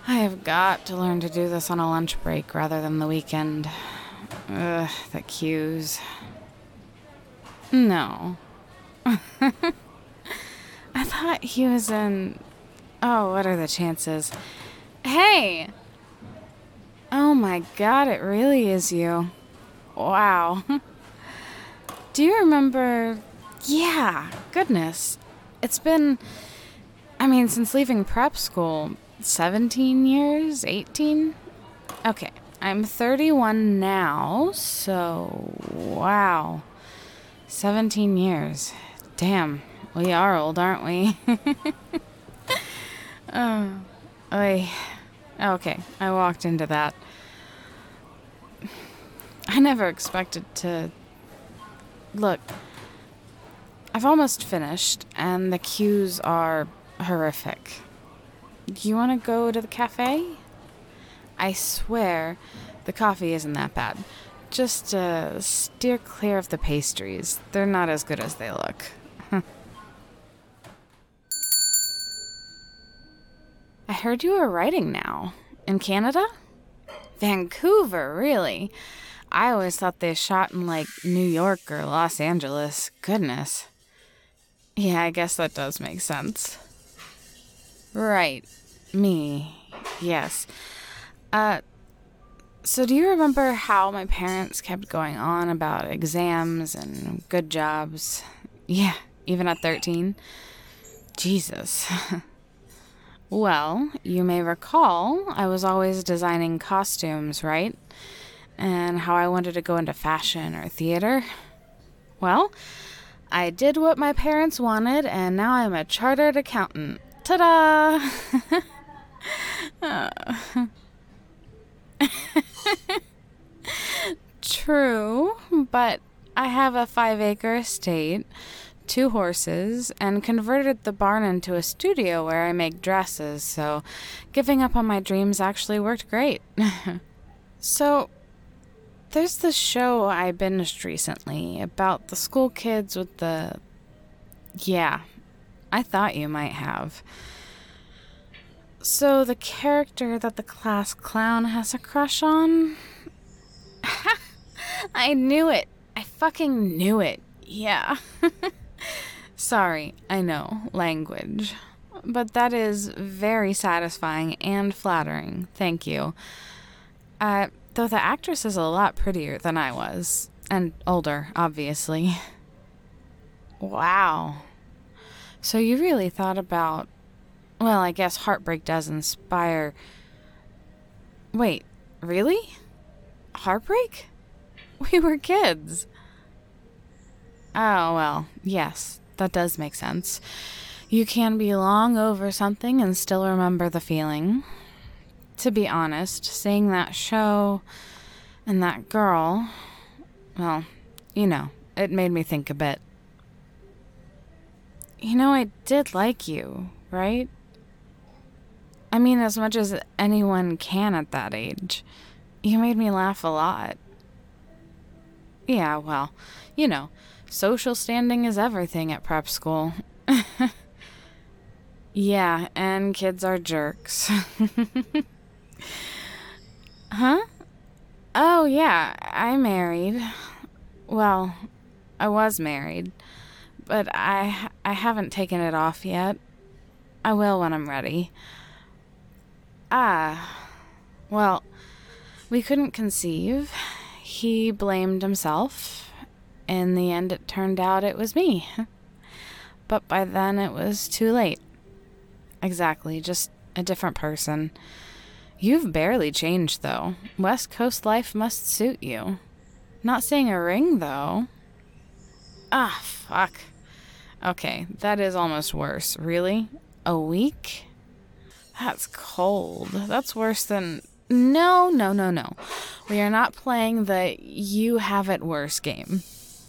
I have got to learn to do this on a lunch break rather than the weekend. Ugh, the queues. No. I thought he was in... Oh, what are the chances? Hey! Oh my god, it really is you. Wow. Do you remember... Yeah, goodness. It's been... since leaving prep school, 17 years? 18? Okay, I'm 31 now, so... Wow. 17 years. Damn, we are old, aren't we? Oh, okay, I walked into that. I never expected to... Look, I've almost finished, and the queues are horrific. Do you want to go to the cafe? I swear, the coffee isn't that bad. Just steer clear of the pastries. They're not as good as they look. I heard you were writing now. In Canada? Vancouver, really? I always thought they shot in, New York or Los Angeles. Goodness. Yeah, I guess that does make sense. Right. Me. Yes. So do you remember how my parents kept going on about exams and good jobs? Yeah, even at 13? Jesus. Well, you may recall I was always designing costumes, right? And how I wanted to go into fashion or theater. Well, I did what my parents wanted, and now I'm a chartered accountant. Ta-da! True, but I have a 5-acre estate, 2 horses, and converted the barn into a studio where I make dresses, so giving up on my dreams actually worked great. So, there's this show I binged recently about the school kids with the... Yeah, I thought you might have. So, the character that the class clown has a crush on? I knew it. I fucking knew it. Yeah. Sorry, I know, language. But that is very satisfying and flattering. Thank you. Though the actress is a lot prettier than I was. And older, obviously. Wow. So you really thought about... Well, I guess heartbreak does inspire... Wait, really? Heartbreak? We were kids. Oh, well, yes, that does make sense. You can be long over something and still remember the feeling. To be honest, seeing that show and that girl, well, it made me think a bit. I did like you, right? As much as anyone can at that age. You made me laugh a lot. Yeah, well, social standing is everything at prep school. Yeah, and kids are jerks. Huh? Oh, yeah, I married. Well, I was married, but I haven't taken it off yet. I will when I'm ready. Well, we couldn't conceive. He blamed himself. In the end, it turned out it was me. But by then, it was too late. Exactly, just a different person. You've barely changed, though. West Coast life must suit you. Not seeing a ring, though. Ah, fuck. Okay, that is almost worse. Really? A week? That's cold. That's worse than... No. We are not playing the you have it worse game.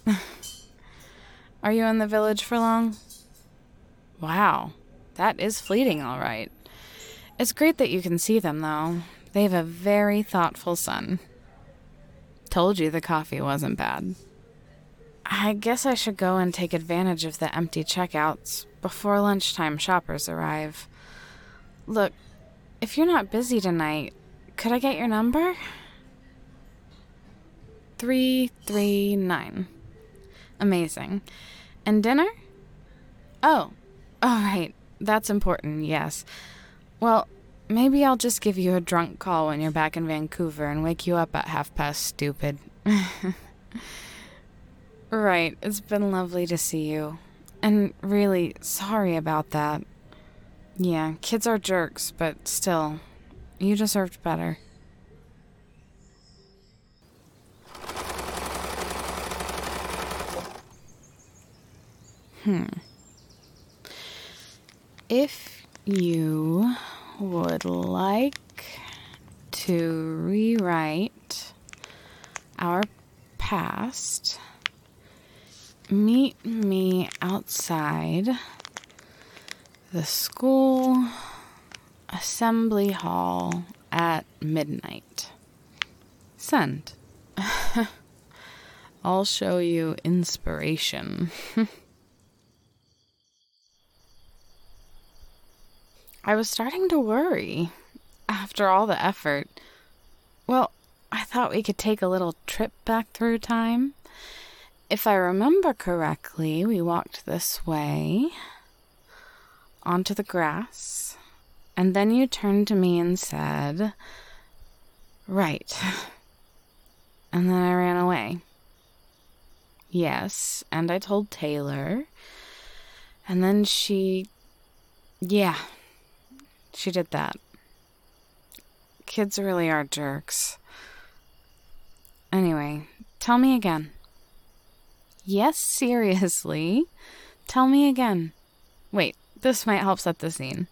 Are you in the village for long? Wow, that is fleeting, all right. It's great that you can see them, though. They have a very thoughtful son. Told you the coffee wasn't bad. I guess I should go and take advantage of the empty checkouts before lunchtime shoppers arrive. Look, if you're not busy tonight, could I get your number? 339. Amazing. And dinner? Oh, all right. That's important, yes. Well, maybe I'll just give you a drunk call when you're back in Vancouver and wake you up at past, stupid. Right, it's been lovely to see you. And really, sorry about that. Yeah, kids are jerks, but still, you deserved better. If you would like to rewrite our past, meet me outside the school assembly hall at midnight. Send. I'll show you inspiration. I was starting to worry after all the effort. Well, I thought we could take a little trip back through time. If I remember correctly, we walked this way, onto the grass, and then you turned to me and said, "Right." And then I ran away. Yes, and I told Taylor, and then she did that. Kids really are jerks. Anyway, tell me again. Yes, seriously. Tell me again. Wait, this might help set the scene.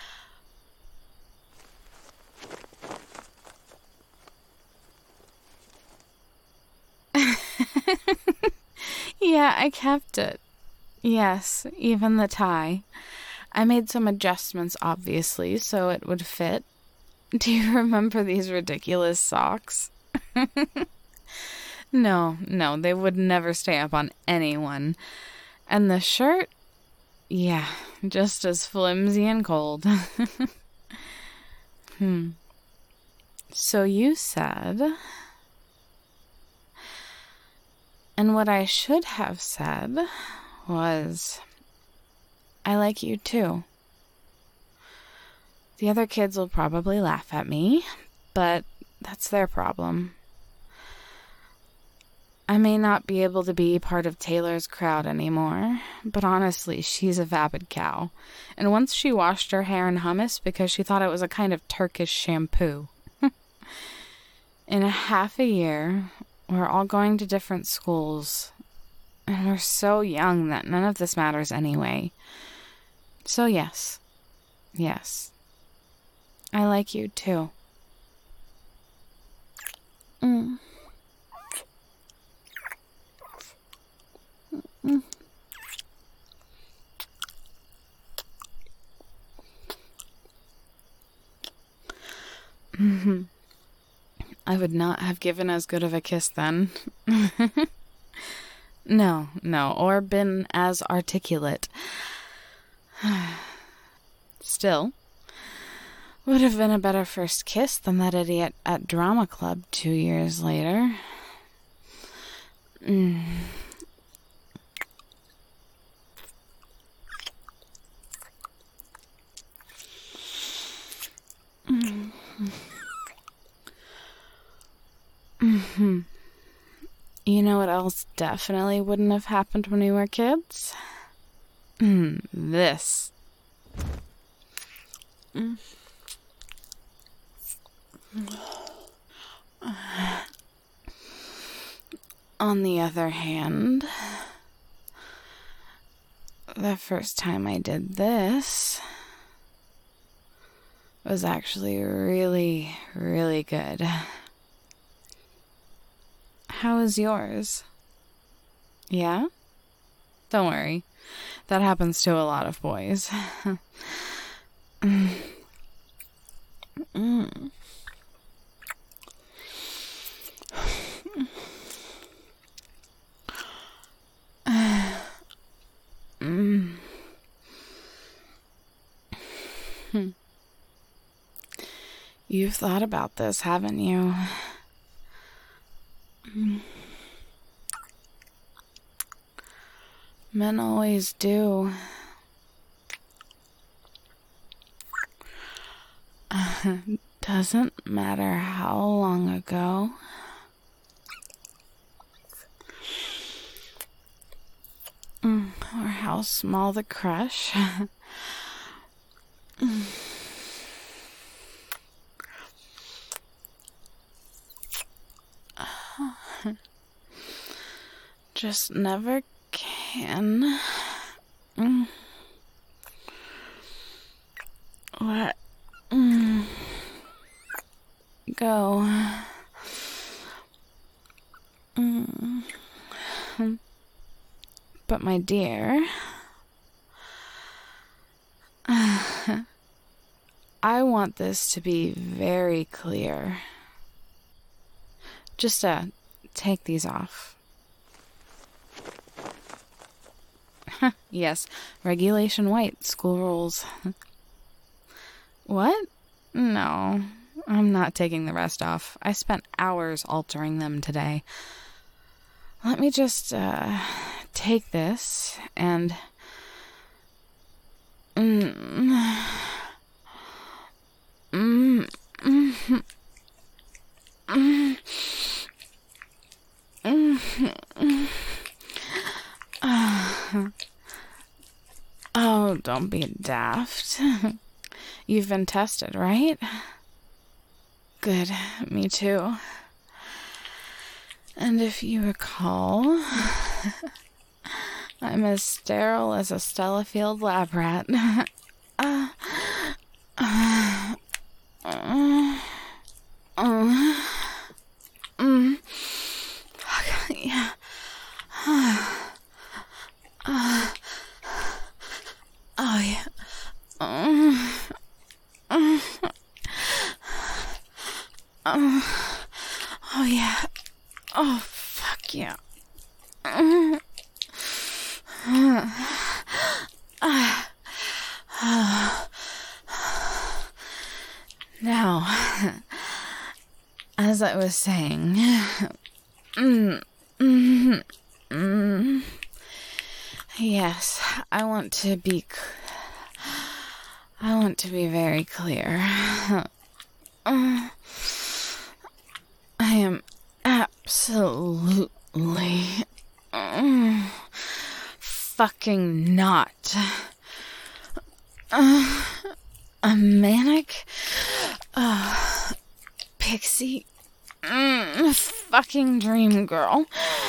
Yeah, I kept it. Yes, even the tie. I made some adjustments, obviously, so it would fit. Do you remember these ridiculous socks? No, they would never stay up on anyone. And the shirt? Yeah, just as flimsy and cold. So you said... And what I should have said was, I like you too. The other kids will probably laugh at me, but that's their problem. I may not be able to be part of Taylor's crowd anymore, but honestly, she's a vapid cow. And once she washed her hair in hummus because she thought it was a kind of Turkish shampoo. In a half a year, we're all going to different schools, and we're so young that none of this matters anyway. So yes, I like you too. I would not have given as good of a kiss then. No, or been as articulate. Still, would have been a better first kiss than that idiot at drama club 2 years later. You know what else definitely wouldn't have happened when we were kids? This. On the other hand, the first time I did this was actually really, really good. How is yours? Yeah? Don't worry. That happens to a lot of boys. You've thought about this, haven't you? Men always do. Doesn't matter how long ago. Or how small the crush. Just never can let go. But my dear, I want this to be very clear. Just take these off. Yes, regulation white, school rules. What? No, I'm not taking the rest off. I spent hours altering them today. Let me just take this and oh, don't be daft. You've been tested, right? Good, me too. And if you recall, I'm as sterile as a Stellafield lab rat. Yeah. Oh, yeah. Oh, yeah. Oh, fuck yeah. Now, as I was saying, yes, I want to be very clear. I am absolutely fucking not a manic pixie fucking dream girl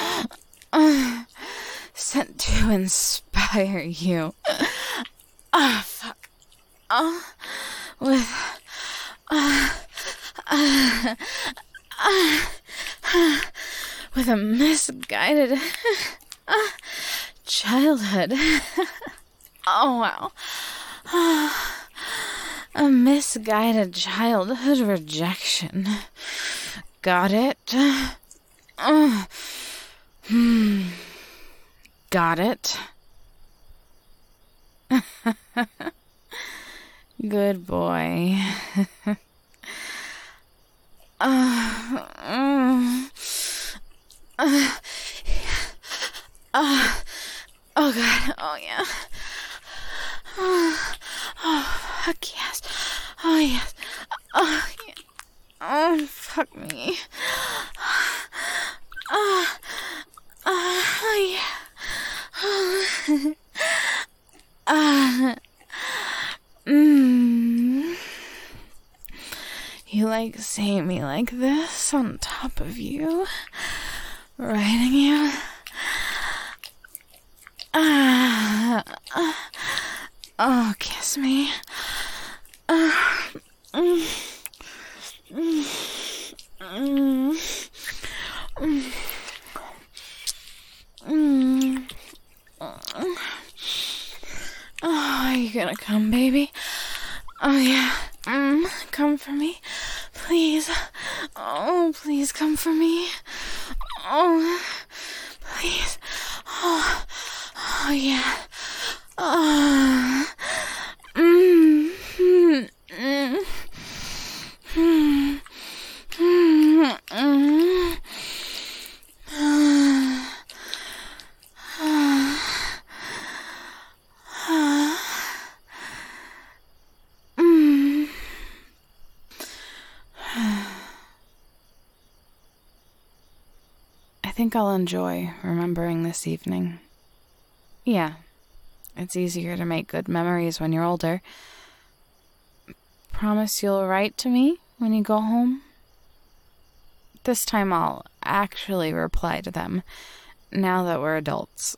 sent to inspire you. Fuck. With a misguided childhood. Oh, wow. A misguided childhood rejection. Got it? Got it? Good boy. Oh God, oh yeah. Oh, fuck yes. Oh yes. Oh yeah. Oh fuck me. Yeah. You like seeing me like this on top of you, riding you. Oh, kiss me. Oh, are you gonna come, baby? Oh, yeah. Come for me. Please. Oh, please come for me. Oh, please. Oh, yeah. Oh. think I'll enjoy remembering this evening. Yeah, it's easier to make good memories when you're older. Promise you'll write to me when you go home? This time I'll actually reply to them, now that we're adults.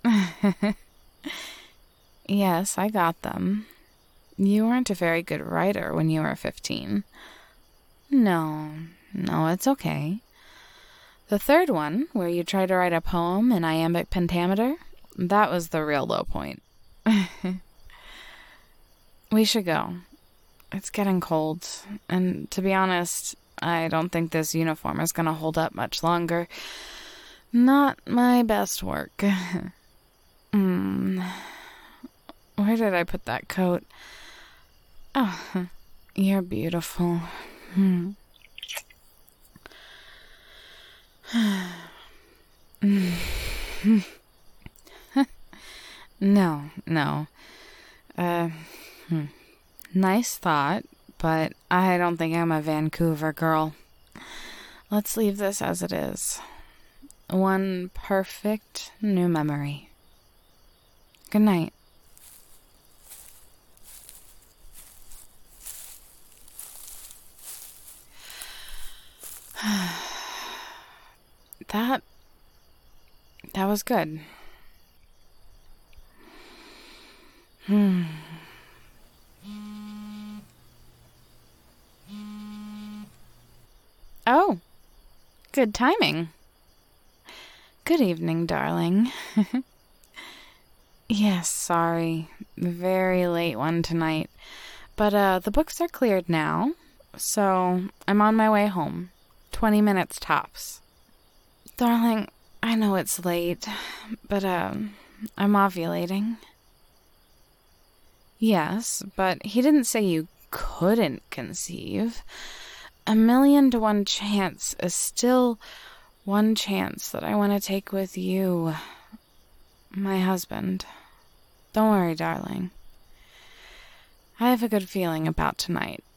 Yes, I got them. You weren't a very good writer when you were 15. No, it's okay. The third one, where you tried to write a poem in iambic pentameter, that was the real low point. We should go. It's getting cold, and to be honest, I don't think this uniform is going to hold up much longer. Not my best work. Where did I put that coat? Oh, you're beautiful. No. Nice thought, but I don't think I'm a Vancouver girl. Let's leave this as it is. One perfect new memory. Good night. That was good. Oh, good timing. Good evening, darling. Yes, sorry. Very late one tonight. But the books are cleared now, so I'm on my way home. 20 minutes tops. Darling, I know it's late, but I'm ovulating. Yes, but he didn't say you couldn't conceive. 1,000,000 to 1 chance is still one chance that I want to take with you, my husband. Don't worry, darling. I have a good feeling about tonight.